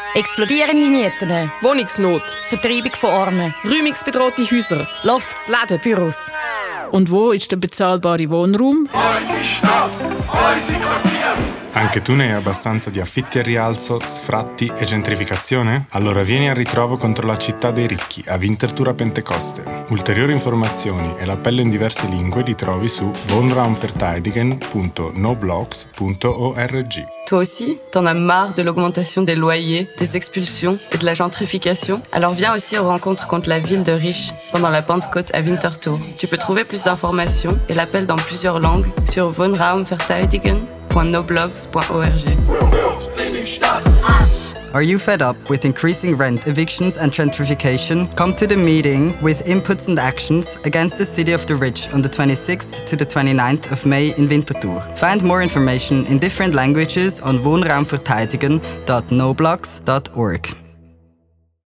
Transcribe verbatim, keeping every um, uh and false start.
Explodierende Mieten, Wohnungsnot, Vertreibung von Armen, räumungsbedrohte Häuser, Lofts, Läden, Büros. Und wo ist der bezahlbare Wohnraum? Unsere Stadt, unsere Quartier. Anche tu ne hai abbastanza di affitti a rialzo, sfratti e gentrificazione? Allora vieni al ritrovo contro la città dei ricchi a Winterthur a Pentecoste. Ulteriori informazioni e l'appello in diverse lingue li trovi su wohnraumverteidigen punto noblogs punto org. Toi aussi, t'en as marre de l'augmentation des loyers, des expulsions et de la gentrification? Alors viens aussi aux rencontres contre la ville de riches pendant la Pentecôte à Winterthur. Tu peux trouver plus d'informations et l'appel dans plusieurs langues sur wohnraumverteidigen punto noblogs punto org. Are you fed up with increasing rent, evictions and gentrification? Come to the meeting with inputs and actions against the city of the rich on the twenty-sixth to the twenty-ninth of May in Winterthur. Find more information in different languages on wohnraumverteidigen punto noblogs punto org.